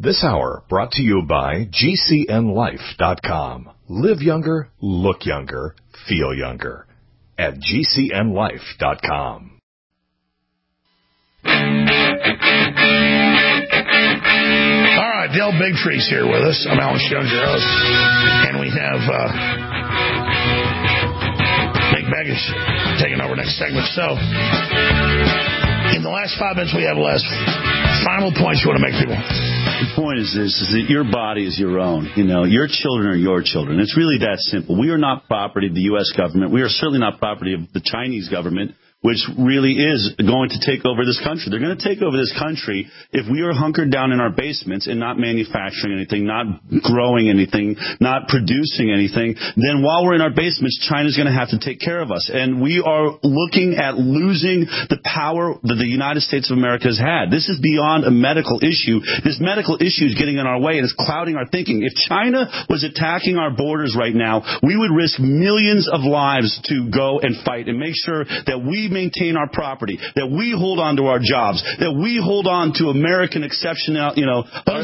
This hour brought to you by GCNLife.com. Live younger, look younger, feel younger at GCNLife.com. All right, Del Bigtree's here with us. I'm Alan Jones, your host. And we have Nick Begich taking over next segment. So, in the last 5 minutes we have left, final points you want to make, people? The point is this, is that your body is your own. You know, your children are your children. It's really that simple. We are not property of the U.S. government. We are certainly not property of the Chinese government, which really is going to take over this country. They're going to take over this country if we are hunkered down in our basements and not manufacturing anything, not growing anything, not producing anything. Then while we're in our basements, China's going to have to take care of us. And we are looking at losing the power that the United States of America has had. This is beyond a medical issue. This medical issue is getting in our way and it's clouding our thinking. If China was attacking our borders right now, we would risk millions of lives to go and fight and make sure that we maintain our property, that we hold on to our jobs, that we hold on to American exceptional, they're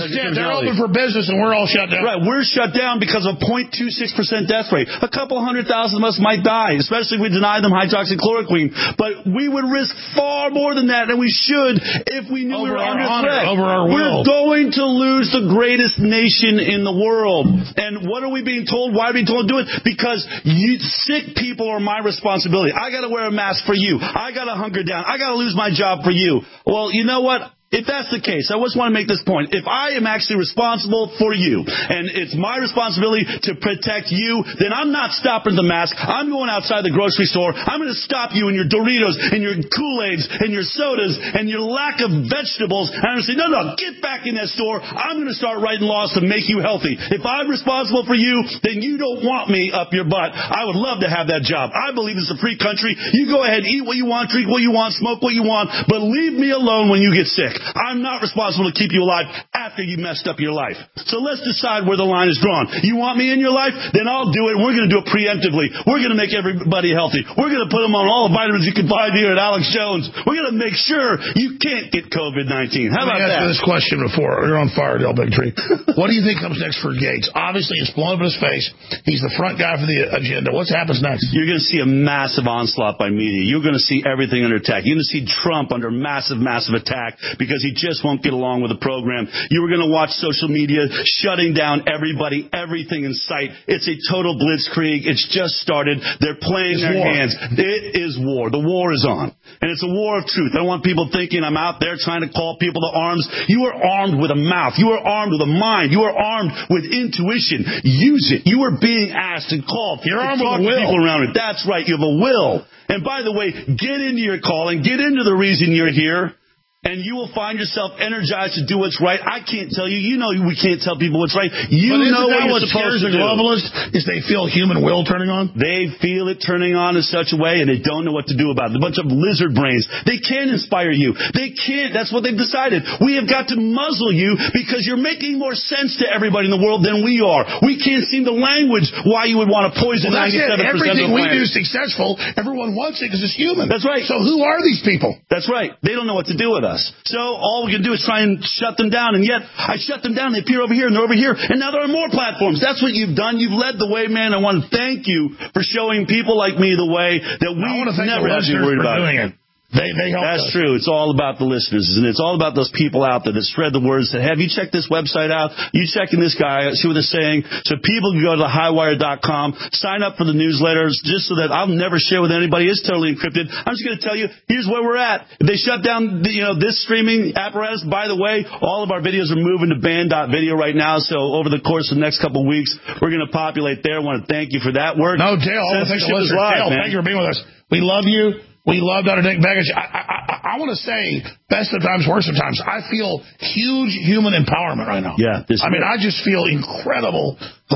open for business and we're all shut down. Right, we're shut down because of 0.26% death rate. A couple 100,000 of us might die, especially if we deny them hydroxychloroquine. But we would risk far more than that, and we should if we knew we were under threat. Over our will. We're going to lose the greatest nation in the world. And what are we being told? Why are we being told to do it? Because sick people are my responsibility. I got to wear a mask for you. I got to hunker down. I got to lose my job for you. Well, you know what? If that's the case, I just want to make this point. If I am actually responsible for you, and it's my responsibility to protect you, then I'm not stopping the mask. I'm going outside the grocery store. I'm going to stop you and your Doritos and your Kool-Aids and your sodas and your lack of vegetables. And I'm going to say, no, get back in that store. I'm going to start writing laws to make you healthy. If I'm responsible for you, then you don't want me up your butt. I would love to have that job. I believe it's a free country. You go ahead, eat what you want, drink what you want, smoke what you want, but leave me alone when you get sick. I'm not responsible to keep you alive after you messed up your life. So let's decide where the line is drawn. You want me in your life? Then I'll do it. We're going to do it preemptively. We're going to make everybody healthy. We're going to put them on all the vitamins you can find here at Alex Jones. We're going to make sure you can't get COVID-19. How about that? Let me ask you this question before. You're on fire, Del Bigtree. What do you think comes next for Gates? Obviously, it's blown up in his face. He's the front guy for the agenda. What happens next? You're going to see a massive onslaught by media. You're going to see everything under attack. You're going to see Trump under massive attack because he just won't get along with the program. You were going to watch social media shutting down everybody, everything in sight. It's a total blitzkrieg. It's just started. They're playing their hands. It is war. The war is on. And it's a war of truth. I don't want people thinking I'm out there trying to call people to arms. You are armed with a mouth. You are armed with a mind. You are armed with intuition. Use it. You are being asked and called. You're armed with a will. People around it. That's right. You have a will. And by the way, get into your calling. Get into the reason you're here. And you will find yourself energized to do what's right. I can't tell you. You know we can't tell people what's right. You know what you're supposed to do. Globalists is they feel human will turning on? They feel it turning on in such a way, and they don't know what to do about it. A bunch of lizard brains. They can't inspire you. They can't. That's what they've decided. We have got to muzzle you because you're making more sense to everybody in the world than we are. We can't seem to language why you would want to poison 97% of the planet. Everything we do is successful. Everyone wants it because it's human. That's right. So who are these people? That's right. They don't know what to do with us. So all we can do is try and shut them down. And yet I shut them down. They appear over here and they're over here. And now there are more platforms. That's what you've done. You've led the way, man. I want to thank you for showing people like me the way that we never have to be worried about it. They help That's us. true. It's all about the listeners, and it's all about those people out there that spread the words that, have you checked this website out? You checking this guy out, see what they're saying? So people can go to highwire.com, sign up for the newsletters, just so that I'll never share with anybody. It's totally encrypted. I'm just going to tell you, here's where we're at. If they shut down this streaming apparatus, by the way, all of our videos are moving to band.video right now, so over the course of the next couple of weeks, we're going to populate there. I want to thank you for that work. No, Dale, thank you for being with us. We love you. We love Dr. Nick Begich. I want to say, best of times, worst of times, I feel huge human empowerment right now. Yeah. I just feel incredible,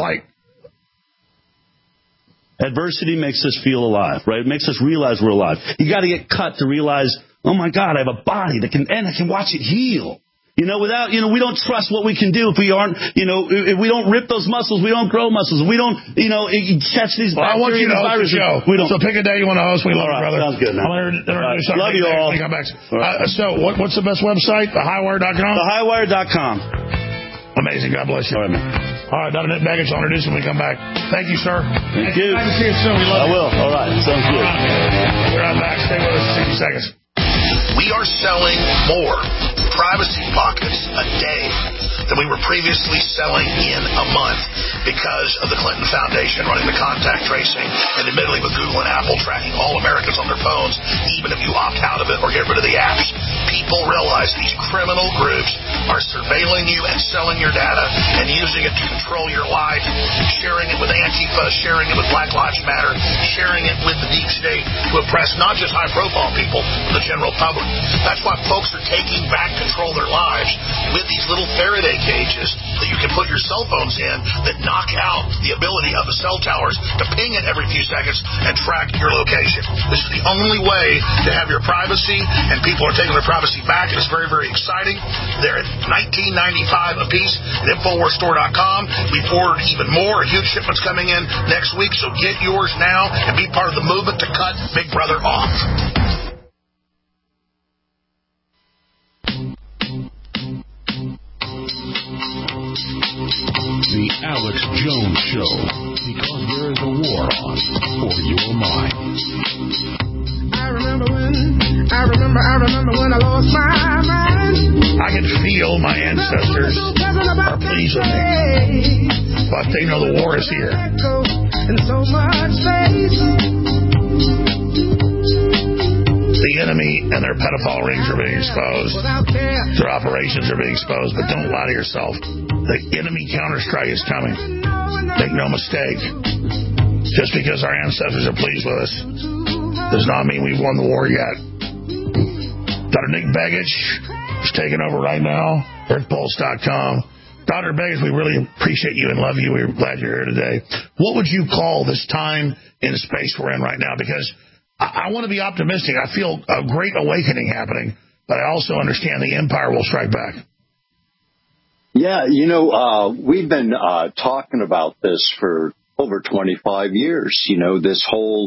adversity makes us feel alive, right? It makes us realize we're alive. You got to get cut to realize, oh my God, I have a body that can, and I can watch it heal. We don't trust what we can do if we aren't, if we don't rip those muscles, we don't grow muscles. We don't, catch these bacteria. I want you to host the show. So pick a day you want to host. We love you, brother. Sounds good, man. Love you all. So what's the best website? Thehighwire.com? Thehighwire.com. amazing. God bless you. All right, man. All right, Dr. Nick Begich, I'll introduce him when we come back. Thank you, sir. Thank you. Nice to see you soon. We love you. I will. All right. Sounds good. We're right back. Stay with us 60 seconds. We are selling more privacy pockets a day than we were previously selling in a month because of the Clinton Foundation running the contact tracing and admittedly with Google and Apple tracking all Americans on their phones, even if you opt out of it or get rid of the apps. People realize these criminal groups are surveilling you and selling your data and using it to control your life, sharing it with Antifa, sharing it with Black Lives Matter, sharing it with the deep state to oppress not just high-profile people, but the general public. That's why folks are taking back control of their lives with these little Faraday cages that you can put your cell phones in that knock out the ability of the cell towers to ping it every few seconds and track your location. This is the only way to have your privacy, and people are taking their privacy back, and it's very, very exciting. They're at $19.95 a piece at InfoWarsStore.com. We've ordered even more, huge shipments coming in next week, so get yours now and be part of the movement to cut Big Brother off. The Alex Jones Show, because there is a war on for your mind. I remember when I lost my mind. I can feel my ancestors are pleased with me, but they know the war is here. And so much space. The enemy and their pedophile rings are being exposed. Their operations are being exposed, but don't lie to yourself. The enemy counterstrike is coming. Make no mistake. Just because our ancestors are pleased with us does not mean we've won the war yet. Dr. Nick Begich is taking over right now. EarthPulse.com. Dr. Begich, we really appreciate you and love you. We're glad you're here today. What would you call this time and space we're in right now? Because I want to be optimistic. I feel a great awakening happening, but I also understand the empire will strike back. Yeah, we've been talking about this for over 25 years, this whole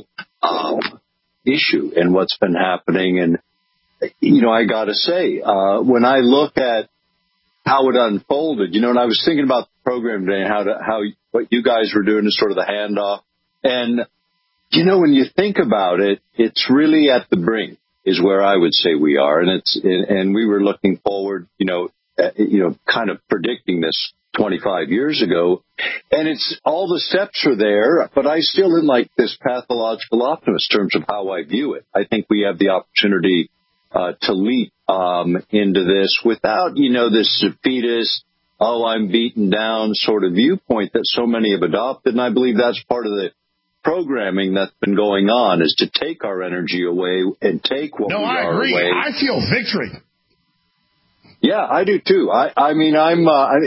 issue and what's been happening. And, I got to say, when I look at how it unfolded, and I was thinking about the program today and what you guys were doing is sort of the handoff. And, when you think about it, it's really at the brink is where I would say we are. And we were looking forward, kind of predicting this 25 years ago. And it's all the steps are there, but I still am like this pathological optimist in terms of how I view it. I think we have the opportunity to leap into this without, this defeatist, I'm beaten down sort of viewpoint that so many have adopted. And I believe that's part of the programming that's been going on, is to take our energy away and take what we are away. No, I agree. I feel victory. Yeah, I do too. I mean, I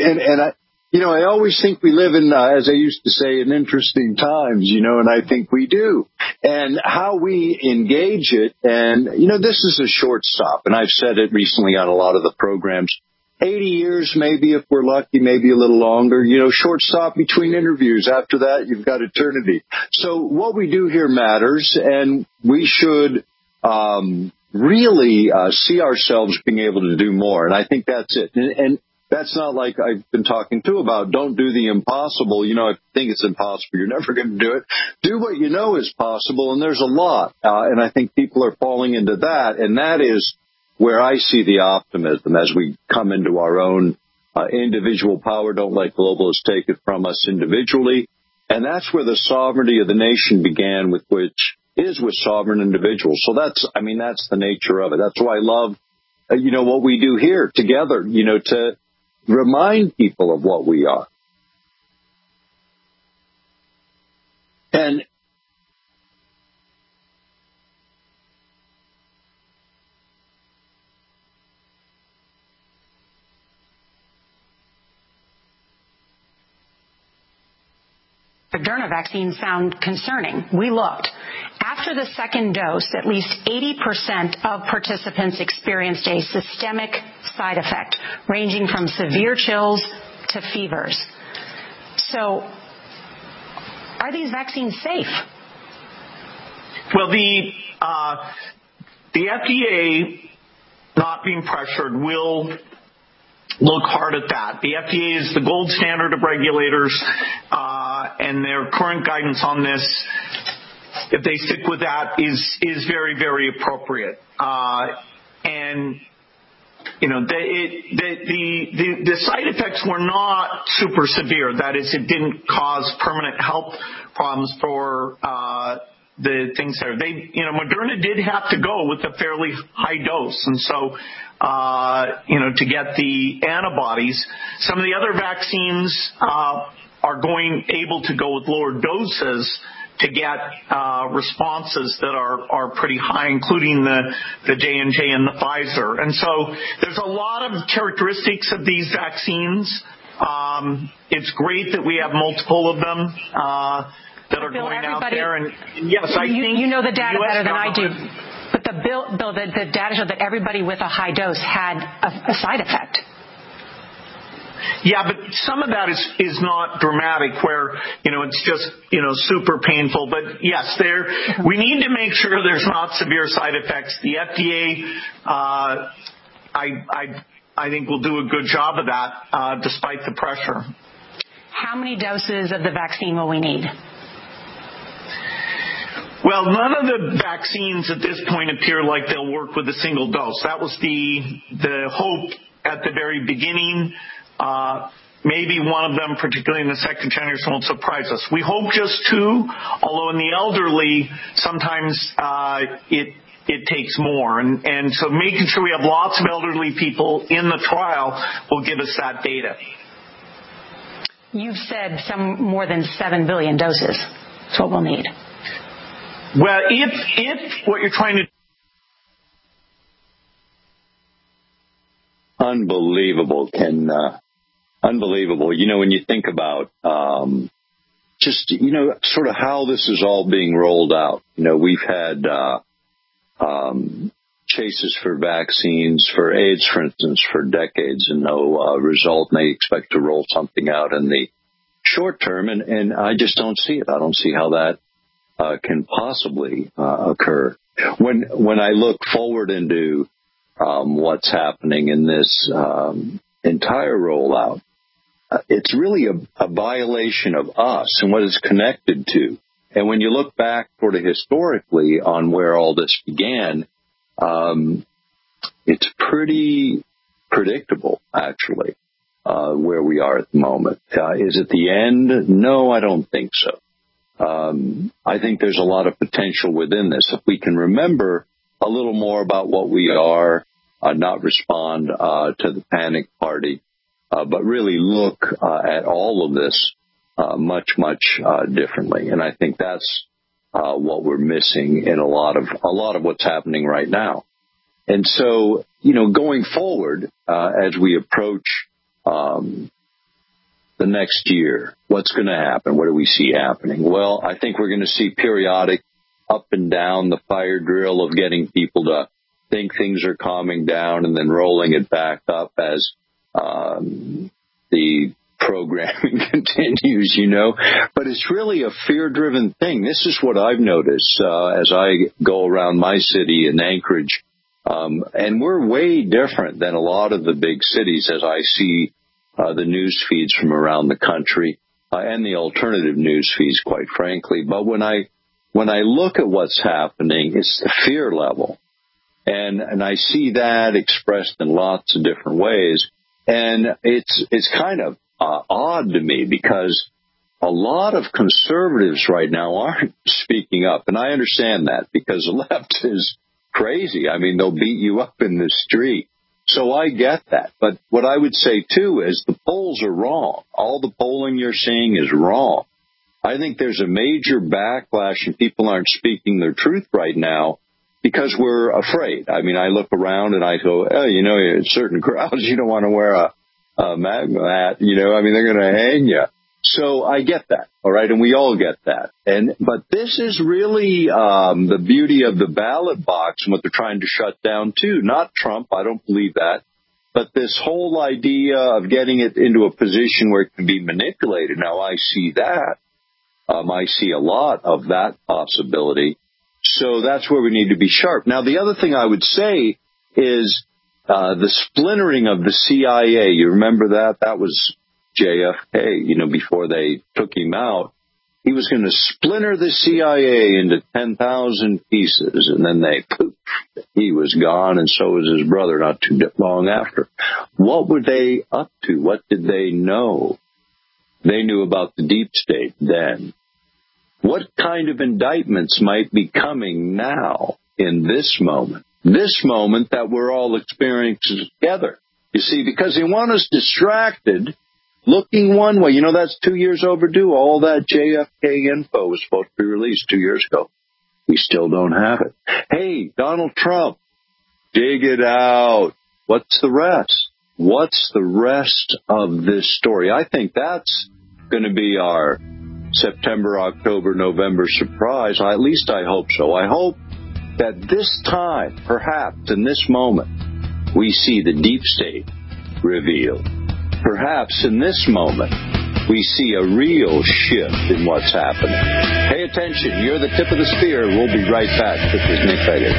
always think we live in, as I used to say, in interesting times, and I think we do. And how we engage it, and, this is a short stop, and I've said it recently on a lot of the programs. 80 years, maybe, if we're lucky, maybe a little longer, short stop between interviews. After that, you've got eternity. So what we do here matters, and we should really see ourselves being able to do more. And I think that's it. And that's not like I've been talking too about don't do the impossible. If you think it's impossible, you're never going to do it. Do what you know is possible, and there's a lot. And I think people are falling into that, and that is where I see the optimism as we come into our own individual power. Don't let globalists take it from us individually. And that's where the sovereignty of the nation began, with sovereign individuals. So that's the nature of it. That's why I love, what we do here together, to remind people of what we are. And Moderna vaccine sound concerning. We looked. After the second dose, at least 80% of participants experienced a systemic side effect, ranging from severe chills to fevers. So, are these vaccines safe? Well, the FDA, not being pressured, will look hard at that. The FDA is the gold standard of regulators, and their current guidance on this, if they stick with that, is very, very appropriate. And you know, the side effects were not super severe. That is, it didn't cause permanent health problems for the things there. Moderna did have to go with a fairly high dose, and so to get the antibodies. Some of the other vaccines are able to go with lower doses to get responses that are pretty high, including the J&J and the Pfizer. And so there's a lot of characteristics of these vaccines. It's great that we have multiple of them that are Bill, going out there. And yes, I think you know the data better than I do. But Bill, the data showed that everybody with a high dose had a side effect. Yeah, but some of that is not dramatic where, it's just, super painful. But yes, we need to make sure there's not severe side effects. The FDA, I think will do a good job of that, despite the pressure. How many doses of the vaccine will we need? Well, none of the vaccines at this point appear like they'll work with a single dose. That was the hope at the very beginning. Maybe one of them, particularly in the second generation, will surprise us. We hope just 2, although in the elderly, sometimes it takes more. And so making sure we have lots of elderly people in the trial will give us that data. You've said some more than 7 billion doses. That's what we'll need. Well, if what you're trying to Unbelievable, Ken. Unbelievable. When you think about sort of how this is all being rolled out. We've had chases for vaccines for AIDS, for instance, for decades and no result. And they expect to roll something out in the short term. And I just don't see it. I don't see how that can possibly occur. When I look forward into what's happening in this entire rollout, it's really a violation of us and what it's connected to. And when you look back sort of historically on where all this began, it's pretty predictable, actually, where we are at the moment. Is it the end? No, I don't think so. I think there's a lot of potential within this. If we can remember a little more about what we are, not respond to the panic party, but really look at all of this much, much differently. And I think that's what we're missing in a lot of what's happening right now. And so, going forward, as we approach the next year, what's going to happen? What do we see happening? Well, I think we're going to see periodic up and down the fire drill of getting people to think things are calming down and then rolling it back up as the programming continues, But it's really a fear-driven thing. This is what I've noticed as I go around my city in Anchorage. And we're way different than a lot of the big cities as I see the news feeds from around the country and the alternative news feeds, quite frankly. But when I look at what's happening, it's the fear level. And I see that expressed in lots of different ways. And it's kind of odd to me because a lot of conservatives right now aren't speaking up. And I understand that because the left is crazy. I mean, they'll beat you up in the street. So I get that. But what I would say, too, is the polls are wrong. All the polling you're seeing is wrong. I think there's a major backlash and people aren't speaking their truth right now because we're afraid. I mean, I look around and I go, in certain crowds, you don't want to wear a MAGA hat. I mean, they're going to hang you. So I get that. All right. And we all get that. But this is really the beauty of the ballot box and what they're trying to shut down, too. Not Trump. I don't believe that. But this whole idea of getting it into a position where it can be manipulated. Now, I see that. I see a lot of that possibility. So that's where we need to be sharp. Now, the other thing I would say is The splintering of the CIA, you remember that? That was JFK, before they took him out. He was going to splinter the CIA into 10,000 pieces, and then poof, he was gone, and so was his brother not too long after. What were they up to? What did they know? They knew about the deep state then. What kind of indictments might be coming now in this moment? This moment that we're all experiencing together. You see, because they want us distracted, looking one way. That's 2 years overdue. All that JFK info was supposed to be released 2 years ago. We still don't have it. Hey, Donald Trump, dig it out. What's the rest? What's the rest of this story? I think that's going to be our September, October, November surprise. At least I hope so. I hope that this time, perhaps in this moment, we see the deep state revealed. Perhaps in this moment, we see a real shift in what's happening. Pay attention. You're the tip of the spear. We'll be right back. This is Nick Bailey.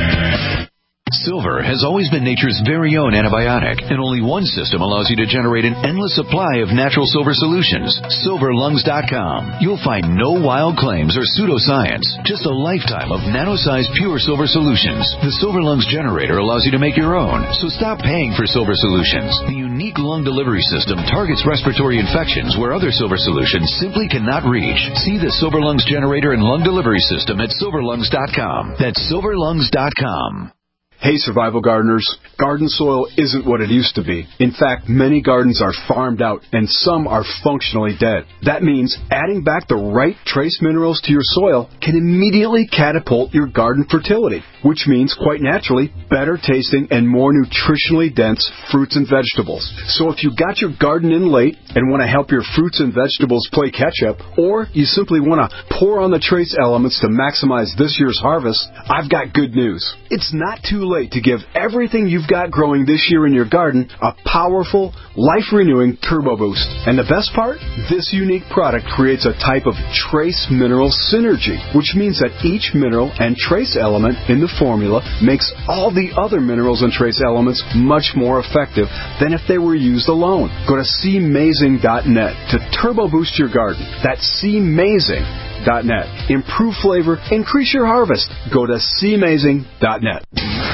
Silver has always been nature's very own antibiotic, and only one system allows you to generate an endless supply of natural silver solutions. SilverLungs.com. You'll find no wild claims or pseudoscience, just a lifetime of nano-sized pure silver solutions. The Silver Lungs generator allows you to make your own, so stop paying for silver solutions. The unique lung delivery system targets respiratory infections where other silver solutions simply cannot reach. See the Silver Lungs generator and lung delivery system at SilverLungs.com. That's SilverLungs.com. Hey, survival gardeners, garden soil isn't what it used to be. In fact, many gardens are farmed out and some are functionally dead. That means adding back the right trace minerals to your soil can immediately catapult your garden fertility, which means, quite naturally, better tasting and more nutritionally dense fruits and vegetables. So if you got your garden in late and want to help your fruits and vegetables play catch-up, or you simply want to pour on the trace elements to maximize this year's harvest, I've got good news. It's not too late to give everything you've got growing this year in your garden a powerful, life-renewing turbo boost. And the best part? This unique product creates a type of trace mineral synergy, which means that each mineral and trace element in the formula makes all the other minerals and trace elements much more effective than if they were used alone. Go to cmazing.net to turbo boost your garden. That's cmazing.net. Improve flavor, increase your harvest. Go to cmazing.net.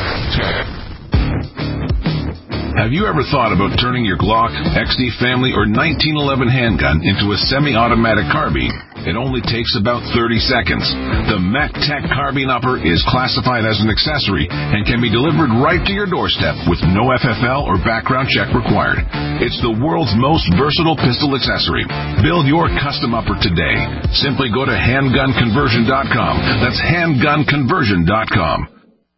Have you ever thought about turning your Glock, XD Family, or 1911 handgun into a semi-automatic carbine? It only takes about 30 seconds. The MacTech Carbine Upper is classified as an accessory and can be delivered right to your doorstep with no FFL or background check required. It's the world's most versatile pistol accessory. Build your custom upper today. Simply go to handgunconversion.com. That's handgunconversion.com.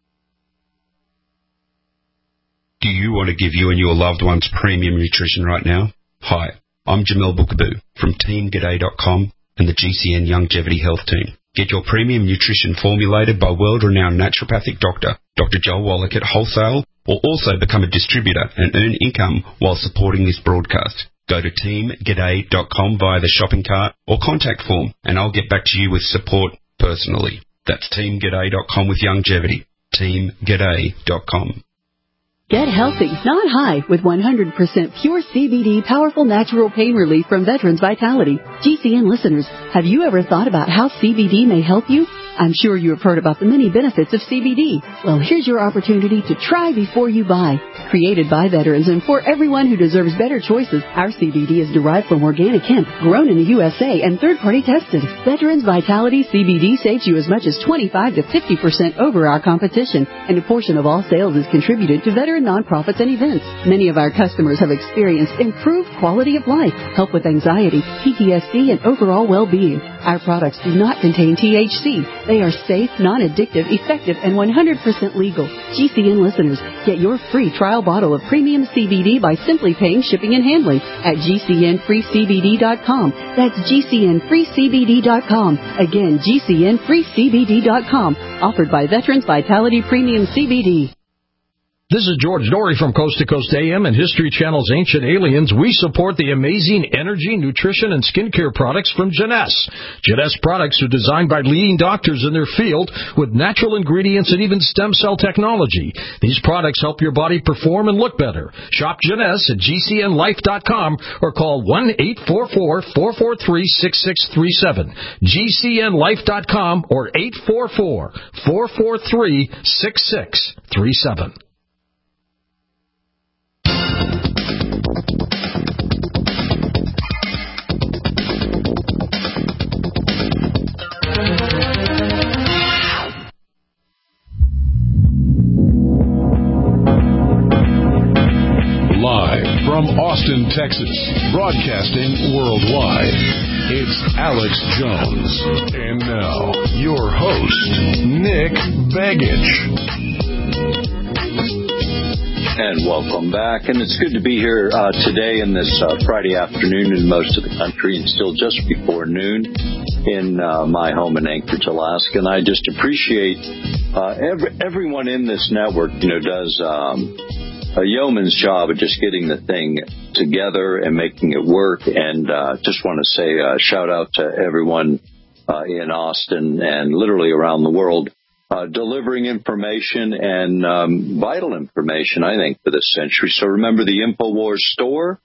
Do you want to give you and your loved ones premium nutrition right now? Hi, I'm Jamel Bookaboo from TeamG'day.com and the GCN Longevity Health Team. Get your premium nutrition formulated by world-renowned naturopathic doctor, Dr. Joel Wallach at wholesale, or also become a distributor and earn income while supporting this broadcast. Go to TeamG'day.com via the shopping cart or contact form, and I'll get back to you with support personally. That's TeamG'day.com with longevity. TeamG'day.com. Get healthy, not high, with 100% pure CBD powerful natural pain relief from Veterans Vitality. GCN listeners, have you ever thought about how CBD may help you? I'm sure you have heard about the many benefits of CBD. Well, here's your opportunity to try before you buy. Created by veterans and for everyone who deserves better choices, our CBD is derived from organic hemp, grown in the USA, and third-party tested. Veterans Vitality CBD saves you as much as 25 to 50% over our competition, and a portion of all sales is contributed to veteran nonprofits and events. Many of our customers have experienced improved quality of life, help with anxiety, PTSD, and overall well-being. Our products do not contain THC. They are safe, non-addictive, effective, and 100% legal. GCN listeners, get your free trial bottle of premium CBD by simply paying shipping and handling at GCNFreeCBD.com. That's GCNFreeCBD.com. Again, GCNFreeCBD.com. Offered by Veterans Vitality Premium CBD. This is George Dory from Coast to Coast AM and History Channel's Ancient Aliens. We support the amazing energy, nutrition, and skincare products from Jeunesse. Jeunesse products are designed by leading doctors in their field with natural ingredients and even stem cell technology. These products help your body perform and look better. Shop Jeunesse at GCNlife.com or call 1-844-443-6637. GCNlife.com or 844-443-6637. Live from Austin, Texas, broadcasting worldwide, it's Alex Jones. And now, your host, Nick Begich. And welcome back. And it's good to be here today in this Friday afternoon in most of the country and still just before noon in my home in Anchorage, Alaska. And I just appreciate everyone in this network, does a yeoman's job of just getting the thing together and making it work. And just want to say shout out to everyone in Austin and literally around the world, delivering information and vital information, I think, for this century. So remember the InfoWars store,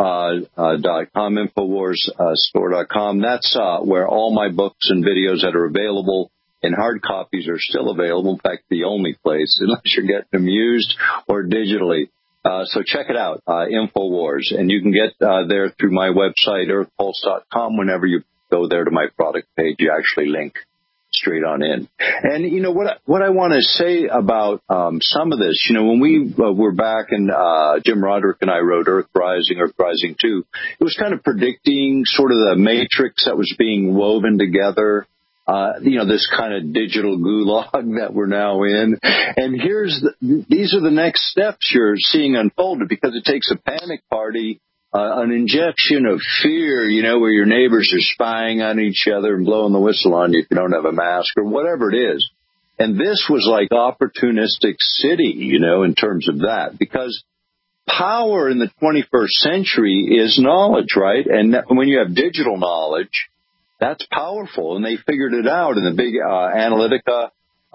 .com, InfoWarsStore.com. That's where all my books and videos that are available in hard copies are still available. In fact, the only place, unless you're getting them used or digitally. So check it out, InfoWars. And you can get there through my website, earthpulse.com. Whenever you go there to my product page, you actually link straight on in. And, what I want to say about some of this, when we were back and Jim Roderick and I wrote Earth Rising 2, it was kind of predicting sort of the matrix that was being woven together. This kind of digital gulag that we're now in. And these are the next steps you're seeing unfolded, because it takes a panic party, an injection of fear, where your neighbors are spying on each other and blowing the whistle on you if you don't have a mask or whatever it is. And this was like opportunistic city, in terms of that, because power in the 21st century is knowledge, right? And when you have digital knowledge, that's powerful, and they figured it out in the big Analytica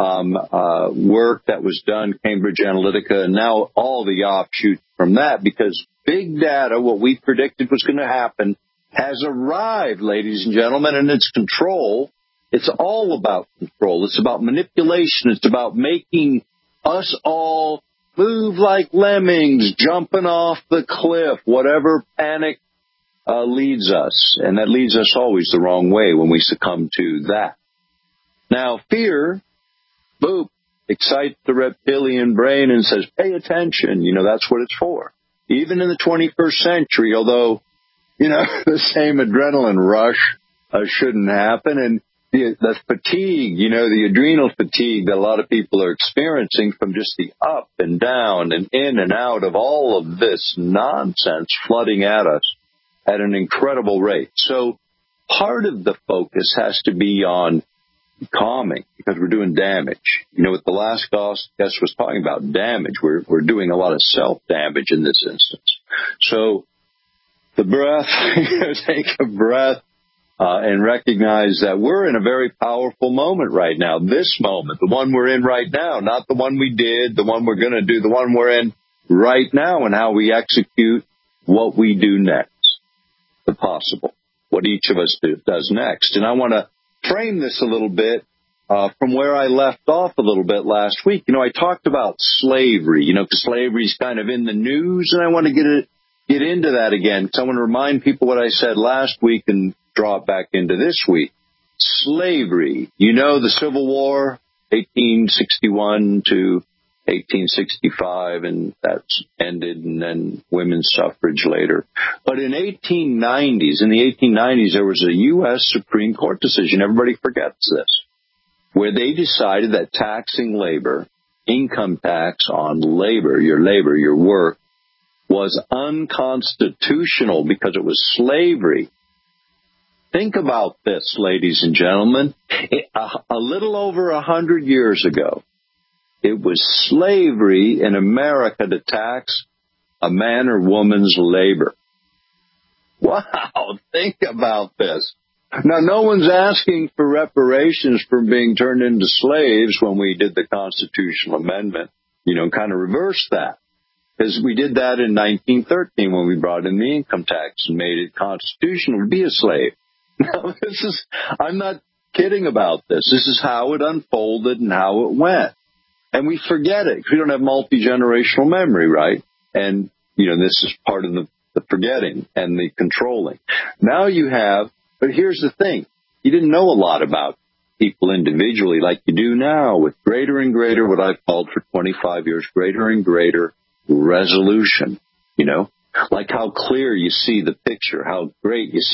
work that was done, Cambridge Analytica, and now all the offshoots from that, because big data, what we predicted was going to happen, has arrived, ladies and gentlemen, and it's control. It's all about control. It's about manipulation. It's about making us all move like lemmings, jumping off the cliff, whatever panic leads us, and that leads us always the wrong way when we succumb to that. Now, fear, boop, excites the reptilian brain and says, pay attention. That's what it's for. Even in the 21st century, although, the same adrenaline rush shouldn't happen, and the fatigue, the adrenal fatigue that a lot of people are experiencing from just the up and down and in and out of all of this nonsense flooding at us at an incredible rate. So part of the focus has to be on calming, because we're doing damage. What the last guest was talking about, damage. We're doing a lot of self-damage in this instance. So the breath, take a breath and recognize that we're in a very powerful moment right now. This moment, the one we're in right now, not the one we did, the one we're going to do, the one we're in right now, and how we execute what we do next. The possible, what each of us does next. And I want to frame this a little bit from where I left off a little bit last week. I talked about slavery, because slavery's kind of in the news, and I want to get into that again, because I want to remind people what I said last week and draw it back into this week. Slavery, the Civil War, 1861 to 1865, and that's ended, and then women's suffrage later. But in the 1890s, there was a U.S. Supreme Court decision, everybody forgets this, where they decided that taxing labor, income tax on labor, your work, was unconstitutional because it was slavery. Think about this, ladies and gentlemen. A little over 100 years ago, It was slavery in America to tax a man or woman's labor. Wow, think about this. Now, no one's asking for reparations for being turned into slaves when we did the constitutional amendment, kind of reversed that. Because we did that in 1913 when we brought in the income tax and made it constitutional to be a slave. Now, I'm not kidding about this. This is how it unfolded and how it went. And we forget it because we don't have multi-generational memory, right? And, this is part of the forgetting and the controlling. Now you have, but here's the thing. You didn't know a lot about people individually like you do now with greater and greater, what I've called for 25 years, greater and greater resolution, like how clear you see the picture, how great you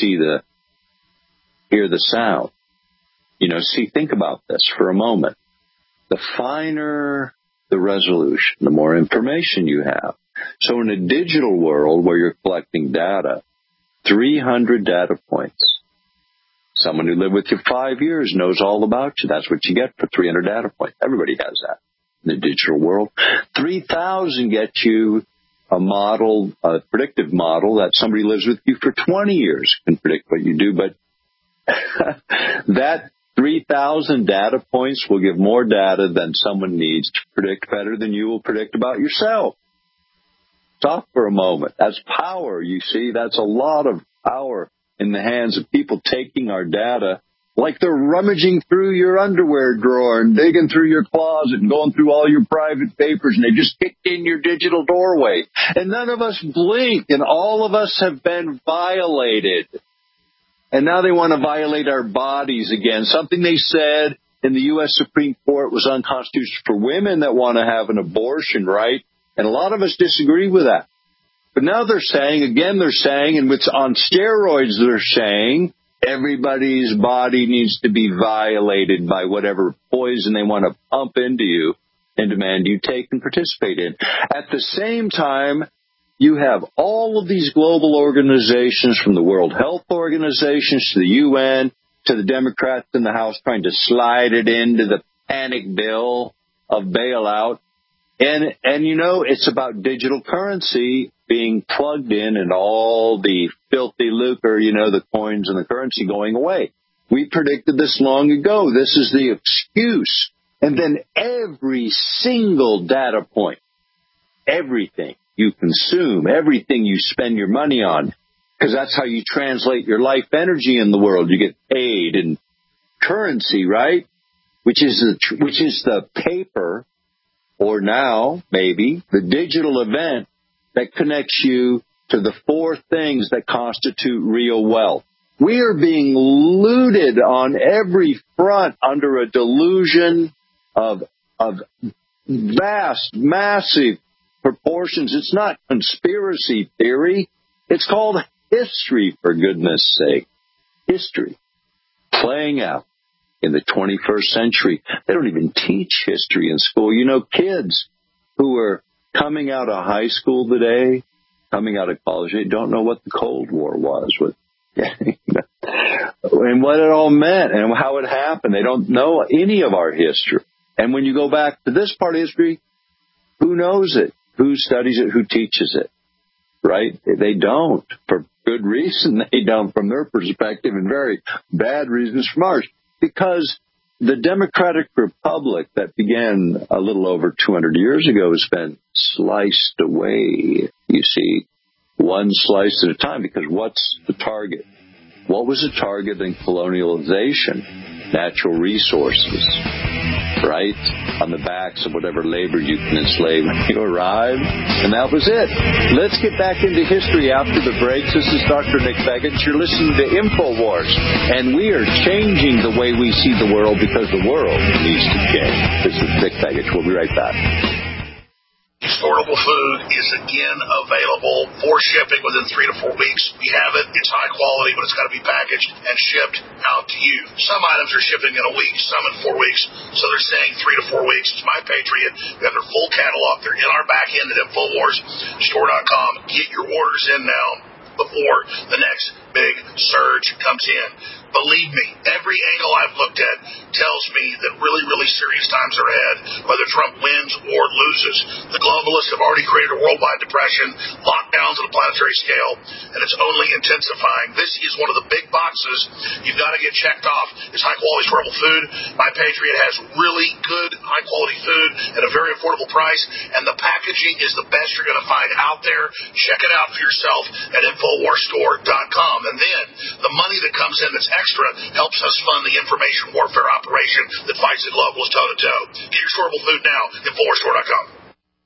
hear the sound. Think about this for a moment. The finer the resolution, the more information you have. So in a digital world where you're collecting data, 300 data points. Someone who lived with you 5 years knows all about you. That's what you get for 300 data points. Everybody has that in the digital world. 3,000 gets you a predictive model that somebody lives with you for 20 years can predict what you do. But that 3,000 data points will give more data than someone needs to predict better than you will predict about yourself. Stop for a moment. That's power, you see. That's a lot of power in the hands of people taking our data like they're rummaging through your underwear drawer and digging through your closet and going through all your private papers, and they just kicked in your digital doorway. And none of us blink, and all of us have been violated. And now they want to violate our bodies again. Something they said in the U.S. Supreme Court was unconstitutional for women that want to have an abortion, right? And a lot of us disagree with that. But now they're saying, and it's on steroids, they're saying everybody's body needs to be violated by whatever poison they want to pump into you and demand you take and participate in. At the same time, you have all of these global organizations, from the World Health Organizations to the UN to the Democrats in the House, trying to slide it into the panic bill of bailout. And it's about digital currency being plugged in and all the filthy lucre, the coins and the currency going away. We predicted this long ago. This is the excuse. And then every single data point, everything you consume, everything you spend your money on, because that's how you translate your life energy in the world. You get paid in currency, right? Which is the paper, or now maybe the digital event that connects you to the four things that constitute real wealth. We are being looted on every front under a delusion of vast, massive proportions. It's not conspiracy theory. It's called history, for goodness sake. History playing out in the 21st century. They don't even teach history in school. Kids who are coming out of high school today, coming out of college, they don't know what the Cold War was and what it all meant and how it happened. They don't know any of our history. And when you go back to this part of history, who knows it? Who studies it? Who teaches it? Right? They don't. For good reason, they don't from their perspective, and very bad reasons from ours. Because the Democratic Republic that began a little over 200 years ago has been sliced away, you see, one slice at a time. Because what's the target? What was the target in colonialization? Natural resources, right? On the backs of whatever labor you can enslave when you arrive. And that was it. Let's get back into history after the breaks. This is Dr. Nick Begich. You're listening to InfoWars. And we are changing the way we see the world because the world needs to change. This is Nick Begich. We'll be right back. Storable food is again available for shipping within 3 to 4 weeks. We have it. It's high quality, but it's got to be packaged and shipped out to you. Some items are shipping in a week, some in 4 weeks. So they're saying 3 to 4 weeks. It's My Patriot. We have their full catalog. They're in our back end at InfoWarsStore.com. Get your orders in now before the next big surge comes in. Believe me, every angle I've looked at tells me that really, really serious times are ahead, whether Trump wins or loses. The globalists have already created a worldwide depression, lockdowns on a planetary scale, and it's only intensifying. This is one of the big boxes you've got to get checked off. It's high-quality, affordable food. My Patriot has really good, high-quality food at a very affordable price, and the packaging is the best you're going to find out there. Check it out for yourself at InfoWarsStore.com. And then the money that comes in that's extra helps us fund the information warfare operation that fights the globalists toe-to-toe. Get your storable food now at InfoWarsStore.com.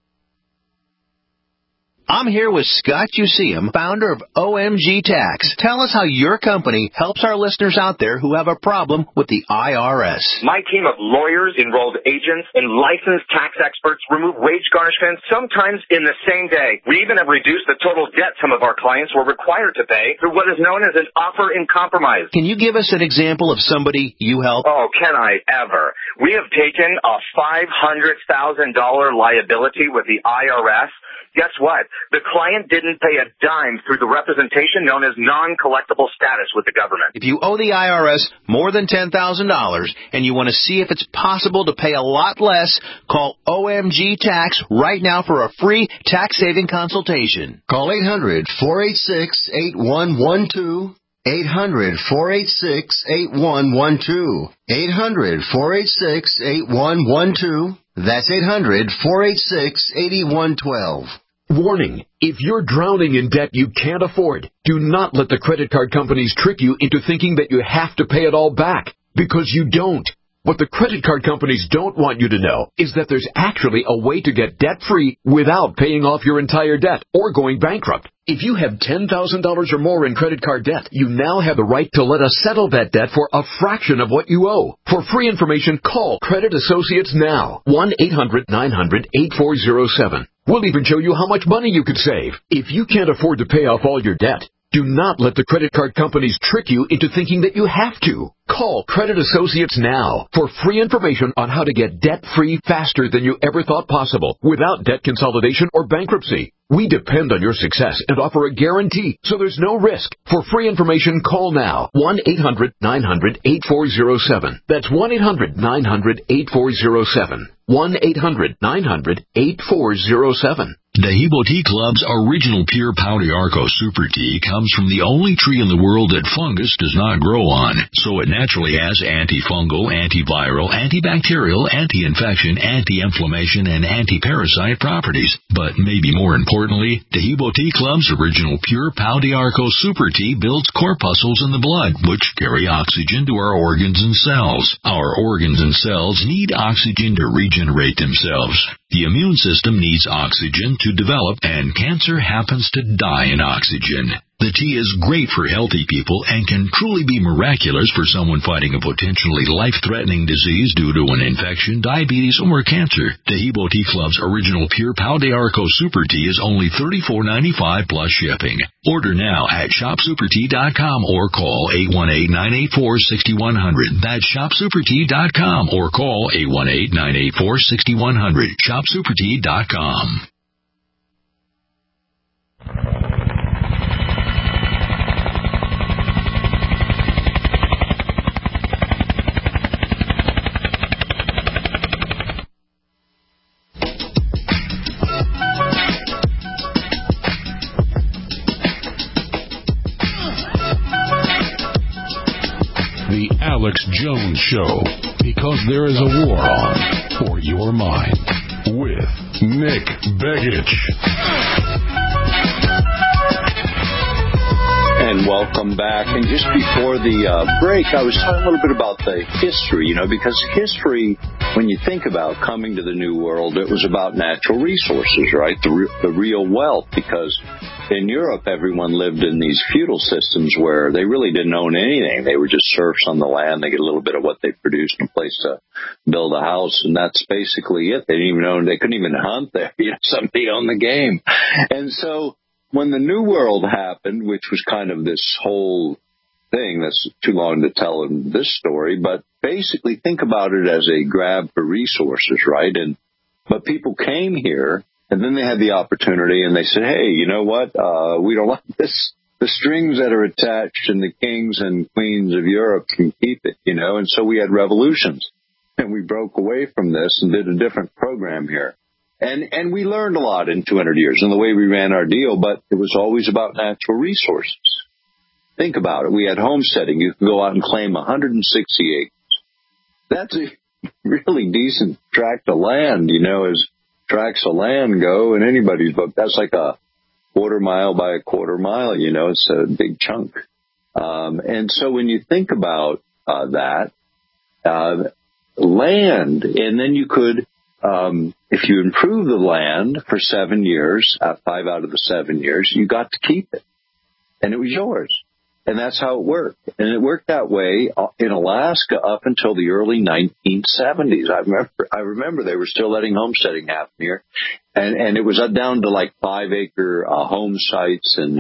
I'm here with Scott Useum, founder of OMG Tax. Tell us how your company helps our listeners out there who have a problem with the IRS. My team of lawyers, enrolled agents, and licensed tax experts remove wage garnishments sometimes in the same day. We even have reduced the total debt some of our clients were required to pay through what is known as an offer in compromise. Can you give us an example of somebody you help? Oh, can I ever? We have taken a $500,000 liability with the IRS. Guess what? The client didn't pay a dime through the representation known as non-collectible status with the government. If you owe the IRS more than $10,000 and you want to see if it's possible to pay a lot less, call OMG Tax right now for a free tax-saving consultation. Call 800-486-8112. 800-486-8112. 800-486-8112. That's 800-486-8112. Warning, if you're drowning in debt you can't afford, do not let the credit card companies trick you into thinking that you have to pay it all back, because you don't. What the credit card companies don't want you to know is that there's actually a way to get debt-free without paying off your entire debt or going bankrupt. If you have $10,000 or more in credit card debt, you now have the right to let us settle that debt for a fraction of what you owe. For free information, call Credit Associates now. 1-800-900-8407. We'll even show you how much money you could save. If you can't afford to pay off all your debt, do not let the credit card companies trick you into thinking that you have to. Call Credit Associates now for free information on how to get debt-free faster than you ever thought possible without debt consolidation or bankruptcy. We depend on your success and offer a guarantee, so there's no risk. For free information, call now. 1-800-900-8407. That's 1-800-900-8407. 1-800-900-8407. Dehibo Tea Club's original pure Pau d'Arco Super Tea comes from the only tree in the world that fungus does not grow on, so it naturally has antifungal, antiviral, antibacterial, anti-infection, anti-inflammation, and anti-parasite properties. But maybe more importantly, Dehibo Tea Club's original pure Pau d'Arco Super Tea builds corpuscles in the blood, which carry oxygen to our organs and cells. Our organs and cells need oxygen to regenerate themselves. The immune system needs oxygen to develop, and cancer happens to die in oxygen. The tea is great for healthy people and can truly be miraculous for someone fighting a potentially life-threatening disease due to an infection, diabetes, or cancer. Dehibo Tea Club's original pure Pau d'Arco Super Tea is only $34.95 plus shipping. Order now at ShopSuperTea.com or call 818-984-6100. That's ShopSuperTea.com or call 818-984-6100. ShopSuperTea.com. The Alex Jones Show, because there is a war on for your mind, with Nick Begich. And welcome back. And just before the break, I was talking a little bit about the history, because history, when you think about coming to the New World, it was about natural resources, right? The real wealth, because in Europe, everyone lived in these feudal systems where they really didn't own anything. They were just serfs on the land. They get a little bit of what they produced and a place to build a house, and that's basically it. They didn't even own, they couldn't even hunt there. Somebody owned the game. And so when the New World happened, which was kind of this whole thing, that's too long to tell in this story, but basically think about it as a grab for resources, right? But people came here, and then they had the opportunity, and they said, hey, you know what? We don't like this the strings that are attached and the kings and queens of Europe can keep it, and so we had revolutions. And we broke away from this and did a different program here. And we learned a lot in 200 years in the way we ran our deal, but it was always about natural resources. Think about it. We had homesteading. You could go out and claim 160 acres. That's a really decent tract of land, as tracts of land go in anybody's book. That's like a quarter mile by a quarter mile, it's a big chunk. And so when you think about that, land, and then you could, if you improve the land for 7 years, 5 out of the 7 years, you got to keep it. And it was yours. And that's how it worked. And it worked that way in Alaska up until the early 1970s. I remember they were still letting homesteading happen here. And it was down to like 5-acre home sites and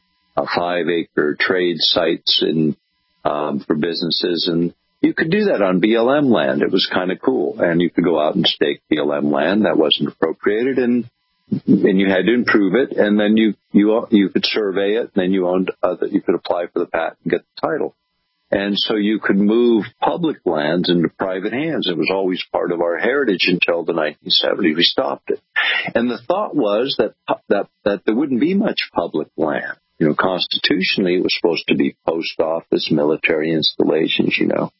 5-acre trade sites and for businesses. And you could do that on BLM land. It was kind of cool. And you could go out and stake BLM land that wasn't appropriated, and you had to improve it, and then you could survey it, and then you could apply for the patent and get the title. And so you could move public lands into private hands. It was always part of our heritage until the 1970s. We stopped it. And the thought was that there wouldn't be much public land. Constitutionally, it was supposed to be post office, military installations,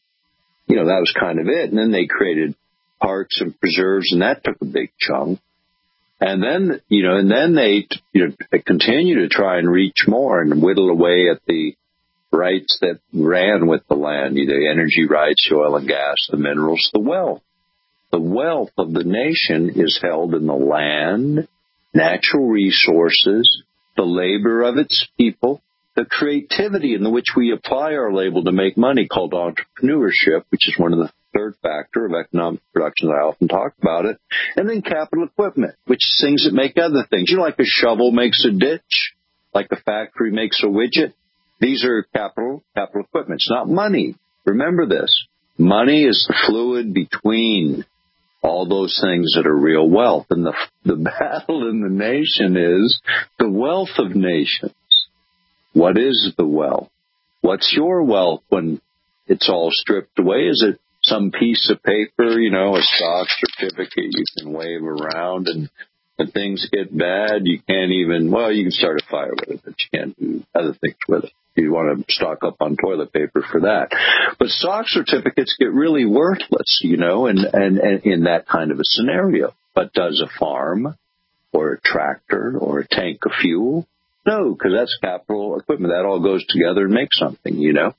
that was kind of it. And then they created parks and preserves, and that took a big chunk. And then, they continue to try and reach more and whittle away at the rights that ran with the land, the energy rights, the oil and gas, the minerals, the wealth. The wealth of the nation is held in the land, natural resources, the labor of its people, the creativity in which we apply our label to make money, called entrepreneurship, which is one of the third factor of economic production that I often talk about it, and then capital equipment, which is things that make other things. Like a shovel makes a ditch, like a factory makes a widget. These are capital equipment. It's not money. Remember this. Money is the fluid between all those things that are real wealth. And the battle in the nation is the wealth of nations. What is the wealth? What's your wealth when it's all stripped away? Is it some piece of paper, a stock certificate you can wave around, and when things get bad, you can't even, you can start a fire with it, but you can't do other things with it. You want to stock up on toilet paper for that. But stock certificates get really worthless, and in that kind of a scenario. But does a farm or a tractor or a tank of fuel? No, because that's capital equipment. That all goes together and makes something,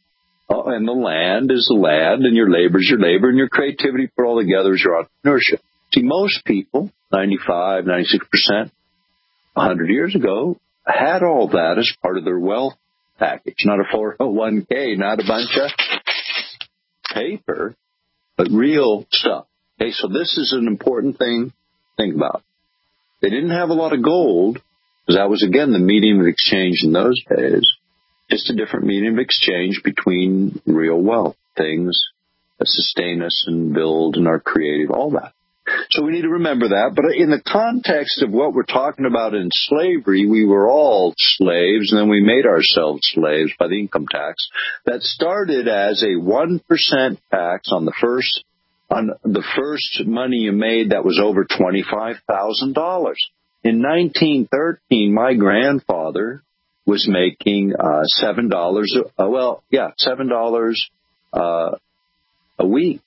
And the land is the land, and your labor is your labor, and your creativity put all together is your entrepreneurship. See, most people, 95, 96%, 100 years ago, had all that as part of their wealth package. Not a 401k, not a bunch of paper, but real stuff. Okay, so this is an important thing to think about. They didn't have a lot of gold, because that was, again, the medium of exchange in those days. Just a different medium of exchange between real wealth, things that sustain us and build and are creative, all that. So we need to remember that. But in the context of what we're talking about in slavery, we were all slaves, and then we made ourselves slaves by the income tax. That started as a 1% tax on the first money you made that was over $25,000. In 1913, my grandfather was making $7 a week.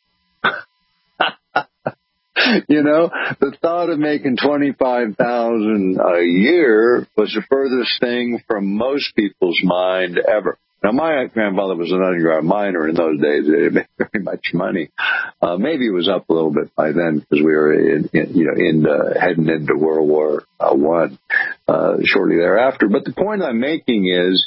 The thought of making $25,000 a year was the furthest thing from most people's mind ever. Now, my grandfather was an underground miner in those days. They didn't make very much money. Maybe it was up a little bit by then because we were heading into World War I shortly thereafter. But the point I'm making is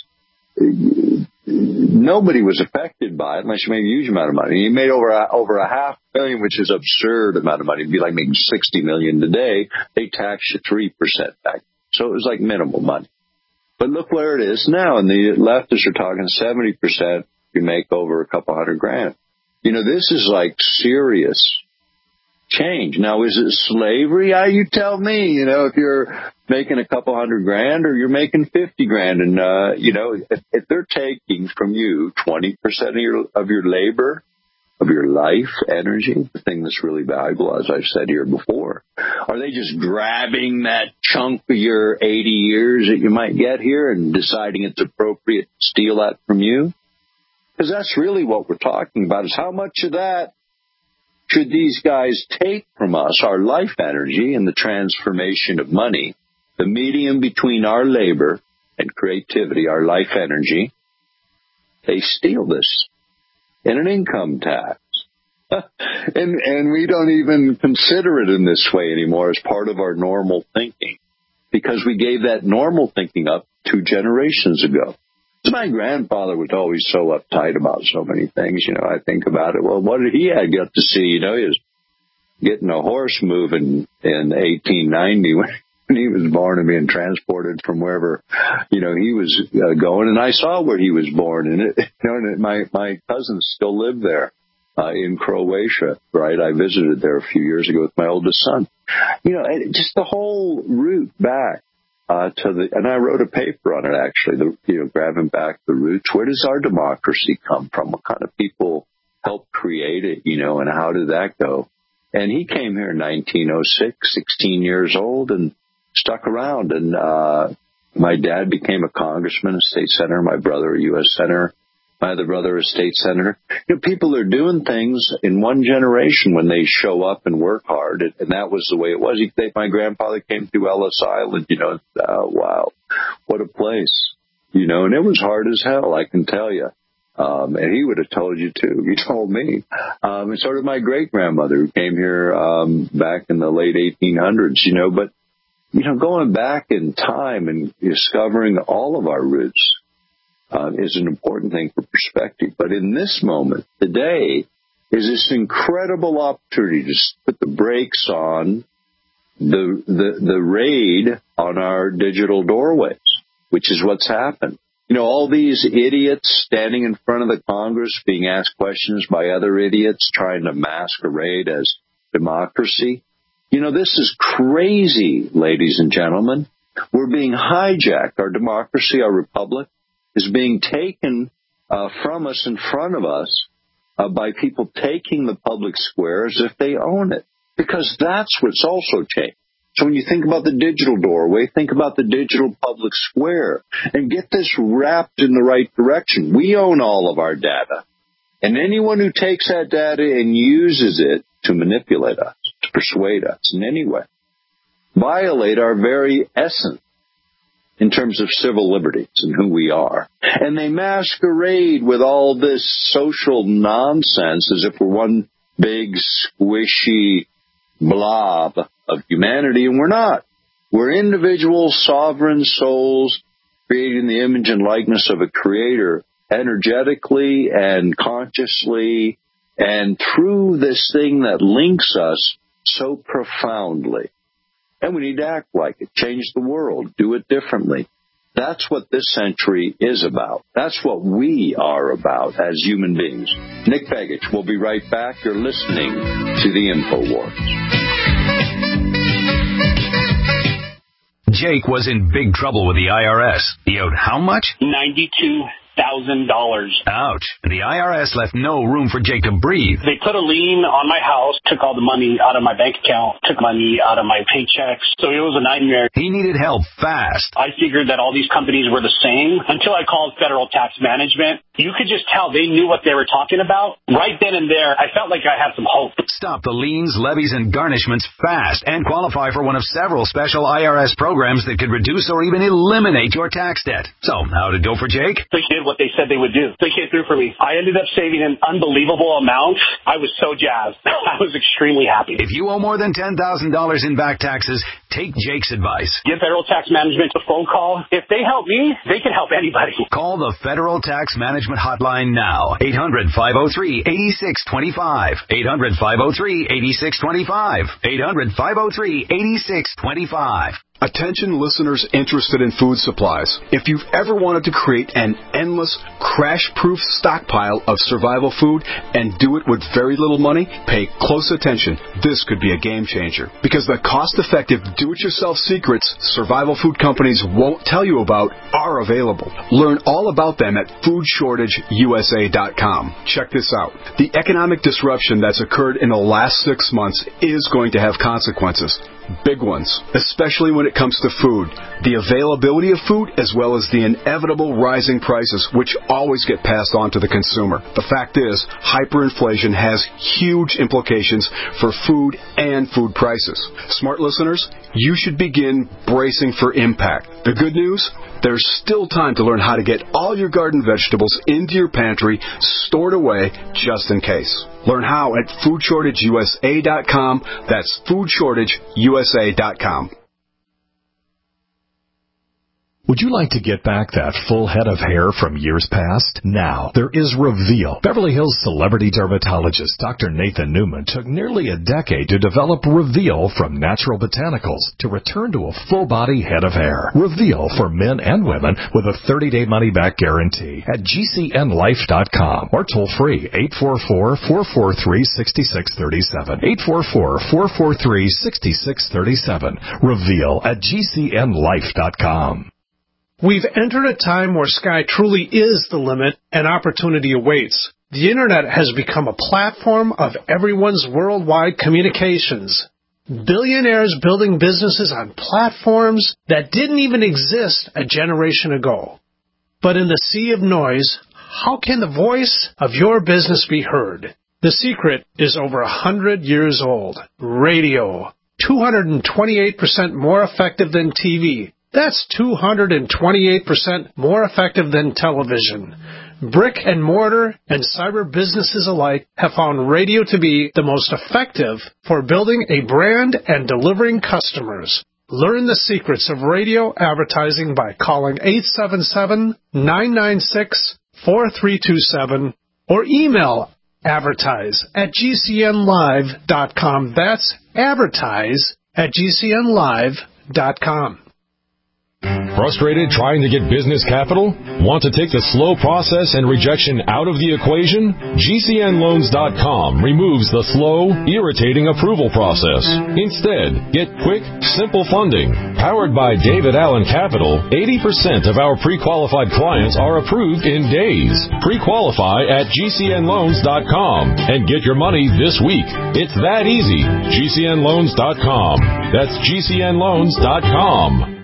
nobody was affected by it unless you made a huge amount of money. You made over $500,000, which is absurd amount of money. It'd be like making $60 million today. They tax you 3% back. So it was like minimal money. But look where it is now, and the leftists are talking 70%. You make over $200,000. This is like serious change. Now, is it slavery? You tell me, if you're making a couple $100,000 or you're making $50,000 and, if they're taking from you 20% of your labor, of your life, energy, the thing that's really valuable, as I've said here before, are they just grabbing that chunk of your 80 years that you might get here and deciding it's appropriate to steal that from you? Because that's really what we're talking about, is how much of that should these guys take from us, our life energy and the transformation of money, the medium between our labor and creativity, our life energy. They steal this in an income tax. and we don't even consider it in this way anymore as part of our normal thinking, because we gave that normal thinking up 2 generations ago. My grandfather was always so uptight about so many things. I think about it. Well, what did he get to see? He was getting a horse moving in 1890 when he was born and being transported from wherever, he was going. And I saw where he was born. And my cousins still live there in Croatia, right? I visited there a few years ago with my oldest son. Just the whole route back. And I wrote a paper on it, actually, grabbing back the roots. Where does our democracy come from? What kind of people helped create it, and how did that go? And he came here in 1906, 16 years old, and stuck around. And my dad became a congressman, a state senator, my brother a U.S. senator, my other brother a state senator. People are doing things in one generation when they show up and work hard, and that was the way it was. My grandfather came to Ellis Island, wow, what a place, and it was hard as hell, I can tell you. And he would have told you too. He told me. And so did my great-grandmother, who came here back in the late 1800s, but, going back in time and discovering all of our roots is an important thing for perspective. But in this moment, today, is this incredible opportunity to put the brakes on the raid on our digital doorways, which is what's happened. All these idiots standing in front of the Congress being asked questions by other idiots trying to masquerade as democracy. This is crazy, ladies and gentlemen. We're being hijacked. Our democracy, our republic, is being taken from us, in front of us, by people taking the public square as if they own it. Because that's what's also changed. So when you think about the digital doorway, think about the digital public square and get this wrapped in the right direction. We own all of our data. And anyone who takes that data and uses it to manipulate us, to persuade us in any way, violate our very essence in terms of civil liberties and who we are. And they masquerade with all this social nonsense as if we're one big squishy blob of humanity, and we're not. We're individual sovereign souls created in the image and likeness of a creator, energetically and consciously, and through this thing that links us so profoundly. And we need to act like it, change the world, do it differently. That's what this century is about. That's what we are about as human beings. Nick Begich will be right back. You're listening to the InfoWars. Jake was in big trouble with the IRS. He owed how much? $92,000. Ouch. And the IRS left no room for Jake to breathe. They put a lien on my house, took all the money out of my bank account, took money out of my paychecks. So it was a nightmare. He needed help fast. I figured that all these companies were the same until I called Federal Tax Management. You could just tell they knew what they were talking about. Right then and there, I felt like I had some hope. Stop the liens, levies, and garnishments fast and qualify for one of several special IRS programs that could reduce or even eliminate your tax debt. So, how'd it go for Jake? They did what they said they would do. They came through for me. I ended up saving an unbelievable amount. I was so jazzed. I was extremely happy. If you owe more than $10,000 in back taxes, take Jake's advice. Give Federal Tax Management a phone call. If they help me, they can help anybody. Call the Federal Tax Management Hotline now. 800-503-8625. 800-503-8625. 800-503-8625. A Attention listeners interested in food supplies. If you've ever wanted to create an endless, crash-proof stockpile of survival food and do it with very little money, pay close attention. This could be a game changer because the cost-effective do-it-yourself secrets survival food companies won't tell you about are available. Learn all about them at foodshortageusa.com. Check this out. The economic disruption that's occurred in the last 6 months is going to have consequences. Big ones, especially when it comes to food. The availability of food as well as the inevitable rising prices, which always get passed on to the consumer. The fact is, hyperinflation has huge implications for food and food prices. Smart listeners, you should begin bracing for impact. The good news? There's still time to learn how to get all your garden vegetables into your pantry, stored away just in case. Learn how at foodshortageusa.com. That's foodshortageusa.com. Would you like to get back that full head of hair from years past? Now, there is Reveal. Beverly Hills celebrity dermatologist Dr. Nathan Newman took nearly a decade to develop Reveal from natural botanicals to return to a full-body head of hair. Reveal for men and women with a 30-day money-back guarantee at GCNlife.com or toll-free 844-443-6637. 844-443-6637. Reveal at GCNlife.com. We've entered a time where sky truly is the limit and opportunity awaits. The Internet has become a platform of everyone's worldwide communications. Billionaires building businesses on platforms that didn't even exist a generation ago. But in the sea of noise, how can the voice of your business be heard? The secret is over 100 years old. Radio. 228% more effective than TV. That's 228% more effective than television. Brick and mortar and cyber businesses alike have found radio to be the most effective for building a brand and delivering customers. Learn the secrets of radio advertising by calling 877-996-4327 or email advertise@gcnlive.com. That's advertise@gcnlive.com. Frustrated trying to get business capital? Want to take the slow process and rejection out of the equation? GCNloans.com removes the slow, irritating approval process. Instead, get quick, simple funding. Powered by David Allen Capital, 80% of our pre-qualified clients are approved in days. Pre-qualify at GCNloans.com and get your money this week. It's that easy. GCNloans.com. That's GCNloans.com.